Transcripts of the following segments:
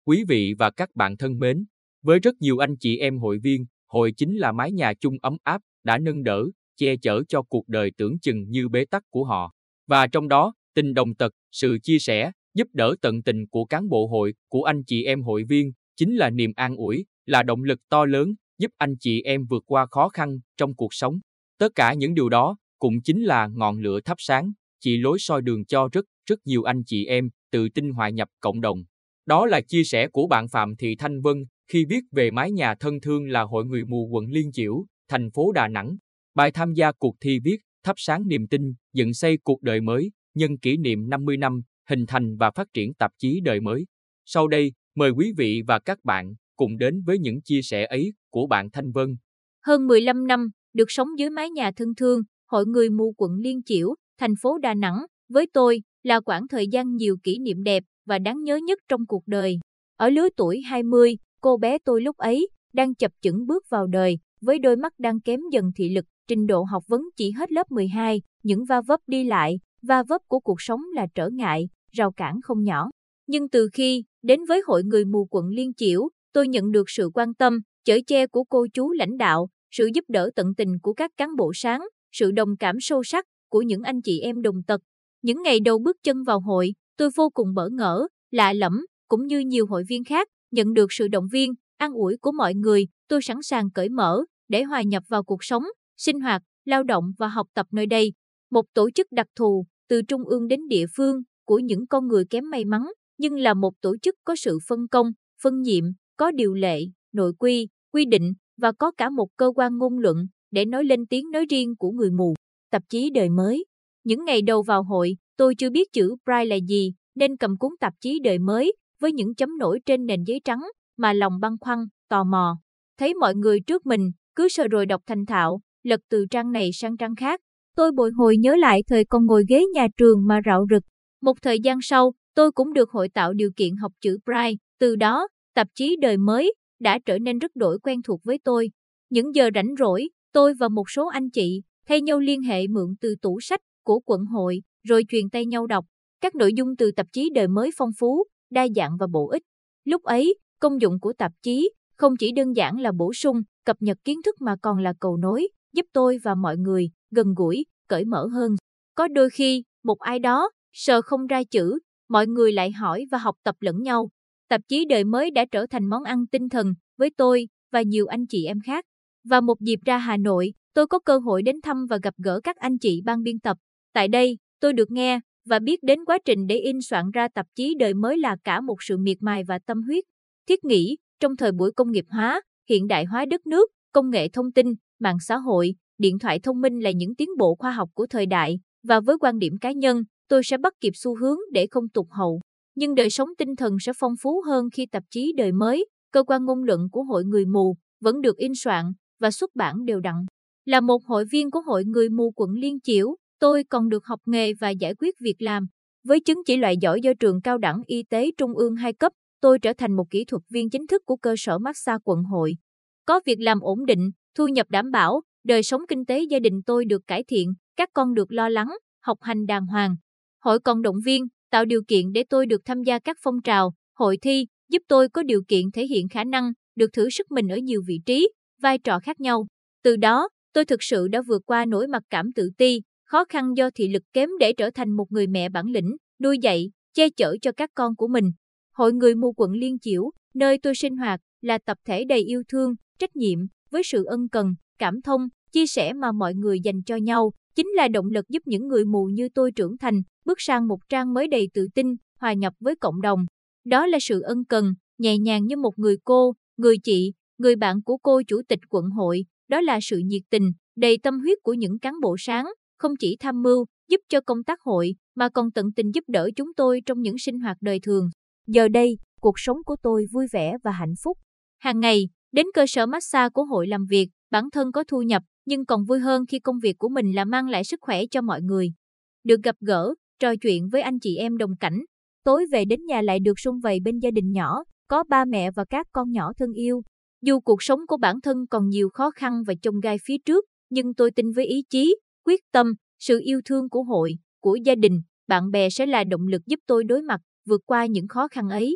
Quý vị và các bạn thân mến, với rất nhiều anh chị em hội viên, hội chính là mái nhà chung ấm áp, đã nâng đỡ, che chở cho cuộc đời tưởng chừng như bế tắc của họ. Và trong đó, tình đồng tật, sự chia sẻ, giúp đỡ tận tình của cán bộ hội, của anh chị em hội viên, chính là niềm an ủi, là động lực to lớn, giúp anh chị em vượt qua khó khăn trong cuộc sống. Tất cả những điều đó, cũng chính là ngọn lửa thắp sáng, chỉ lối soi đường cho rất nhiều anh chị em tự tin hòa nhập cộng đồng. Đó là chia sẻ của bạn Phạm Thị Thanh Vân khi viết về mái nhà thân thương là Hội Người Mù quận Liên Chiểu, thành phố Đà Nẵng. Bài tham gia cuộc thi viết thắp sáng niềm tin, dựng xây cuộc đời mới, nhân kỷ niệm 50 năm, hình thành và phát triển tạp chí Đời Mới. Sau đây, mời quý vị và các bạn cùng đến với những chia sẻ ấy của bạn Thanh Vân. Hơn 15 năm, được sống dưới mái nhà thân thương, Hội Người Mù quận Liên Chiểu, thành phố Đà Nẵng, với tôi là quãng thời gian nhiều kỷ niệm đẹp và đáng nhớ nhất trong cuộc đời. Ở lứa tuổi 20, cô bé tôi lúc ấy đang chập chững bước vào đời, với đôi mắt đang kém dần thị lực, trình độ học vấn chỉ hết lớp 12, những va vấp đi lại, va vấp của cuộc sống là trở ngại, rào cản không nhỏ. Nhưng từ khi đến với Hội Người Mù quận Liên Chiểu, tôi nhận được sự quan tâm, chở che của cô chú lãnh đạo, sự giúp đỡ tận tình của các cán bộ sáng, sự đồng cảm sâu sắc của những anh chị em đồng tật. Những ngày đầu bước chân vào hội, tôi vô cùng bỡ ngỡ, lạ lẫm, cũng như nhiều hội viên khác, nhận được sự động viên, an ủi của mọi người, tôi sẵn sàng cởi mở để hòa nhập vào cuộc sống, sinh hoạt, lao động và học tập nơi đây. Một tổ chức đặc thù, từ trung ương đến địa phương, của những con người kém may mắn, nhưng là một tổ chức có sự phân công, phân nhiệm, có điều lệ, nội quy, quy định và có cả một cơ quan ngôn luận để nói lên tiếng nói riêng của người mù. Tạp chí Đời Mới. Những ngày đầu vào hội, tôi chưa biết chữ Braille là gì, nên cầm cuốn tạp chí Đời Mới với những chấm nổi trên nền giấy trắng mà lòng băn khoăn, tò mò. Thấy mọi người trước mình cứ sờ rồi đọc thành thạo, lật từ trang này sang trang khác, tôi bồi hồi nhớ lại thời còn ngồi ghế nhà trường mà rạo rực. Một thời gian sau, tôi cũng được hội tạo điều kiện học chữ Braille. Từ đó, tạp chí Đời Mới đã trở nên rất đổi quen thuộc với tôi. Những giờ rảnh rỗi, tôi và một số anh chị thay nhau liên hệ mượn từ tủ sách của quận hội, rồi truyền tay nhau đọc. Các nội dung từ tạp chí Đời Mới phong phú, đa dạng và bổ ích. Lúc ấy, công dụng của tạp chí không chỉ đơn giản là bổ sung, cập nhật kiến thức mà còn là cầu nối, giúp tôi và mọi người gần gũi, cởi mở hơn. Có đôi khi, một ai đó sờ không ra chữ, mọi người lại hỏi và học tập lẫn nhau. Tạp chí Đời Mới đã trở thành món ăn tinh thần với tôi và nhiều anh chị em khác. Và một dịp ra Hà Nội, tôi có cơ hội đến thăm và gặp gỡ các anh chị ban biên tập. Tại đây, tôi được nghe và biết đến quá trình để in soạn ra tạp chí Đời Mới là cả một sự miệt mài và tâm huyết. Thiết nghĩ, trong thời buổi công nghiệp hóa, hiện đại hóa đất nước, công nghệ thông tin, mạng xã hội, điện thoại thông minh là những tiến bộ khoa học của thời đại, và với quan điểm cá nhân, tôi sẽ bắt kịp xu hướng để không tụt hậu. Nhưng đời sống tinh thần sẽ phong phú hơn khi tạp chí Đời Mới, cơ quan ngôn luận của Hội Người Mù, vẫn được in soạn và xuất bản đều đặn. Là một hội viên của Hội Người Mù quận Liên Chiểu, tôi còn được học nghề và giải quyết việc làm. Với chứng chỉ loại giỏi do trường Cao đẳng Y tế Trung ương 2 cấp, tôi trở thành một kỹ thuật viên chính thức của cơ sở massage quận hội. Có việc làm ổn định, thu nhập đảm bảo, đời sống kinh tế gia đình tôi được cải thiện, các con được lo lắng, học hành đàng hoàng. Hội còn động viên, tạo điều kiện để tôi được tham gia các phong trào, hội thi, giúp tôi có điều kiện thể hiện khả năng, được thử sức mình ở nhiều vị trí, vai trò khác nhau. Từ đó, tôi thực sự đã vượt qua nỗi mặc cảm tự ti, khó khăn do thị lực kém để trở thành một người mẹ bản lĩnh, nuôi dạy, che chở cho các con của mình. Hội Người Mù quận Liên Chiểu, nơi tôi sinh hoạt, là tập thể đầy yêu thương, trách nhiệm, với sự ân cần, cảm thông, chia sẻ mà mọi người dành cho nhau, chính là động lực giúp những người mù như tôi trưởng thành, bước sang một trang mới đầy tự tin, hòa nhập với cộng đồng. Đó là sự ân cần, nhẹ nhàng như một người cô, người chị, người bạn của cô chủ tịch quận hội. Đó là sự nhiệt tình, đầy tâm huyết của những cán bộ sáng, không chỉ tham mưu, giúp cho công tác hội, mà còn tận tình giúp đỡ chúng tôi trong những sinh hoạt đời thường. Giờ đây, cuộc sống của tôi vui vẻ và hạnh phúc. Hàng ngày, đến cơ sở massage của hội làm việc, bản thân có thu nhập, nhưng còn vui hơn khi công việc của mình là mang lại sức khỏe cho mọi người. Được gặp gỡ, trò chuyện với anh chị em đồng cảnh. Tối về đến nhà lại được sum vầy bên gia đình nhỏ, có ba mẹ và các con nhỏ thân yêu. Dù cuộc sống của bản thân còn nhiều khó khăn và chông gai phía trước, nhưng tôi tin với ý chí, quyết tâm, sự yêu thương của hội, của gia đình, bạn bè sẽ là động lực giúp tôi đối mặt, vượt qua những khó khăn ấy.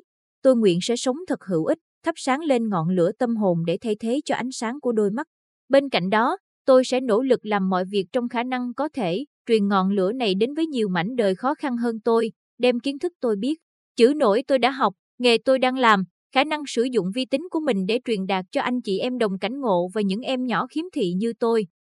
tôi nguyện sẽ sống thật hữu ích, thắp sáng lên ngọn lửa tâm hồn để thay thế cho ánh sáng của đôi mắt. Bên cạnh đó, tôi sẽ nỗ lực làm mọi việc trong khả năng có thể, truyền ngọn lửa này đến với nhiều mảnh đời khó khăn hơn tôi, đem kiến thức tôi biết, chữ nổi tôi đã học, nghề tôi đang làm, khả năng sử dụng vi tính của mình để truyền đạt cho anh chị em đồng cảnh ngộ và những em nhỏ khiếm thị như tôi.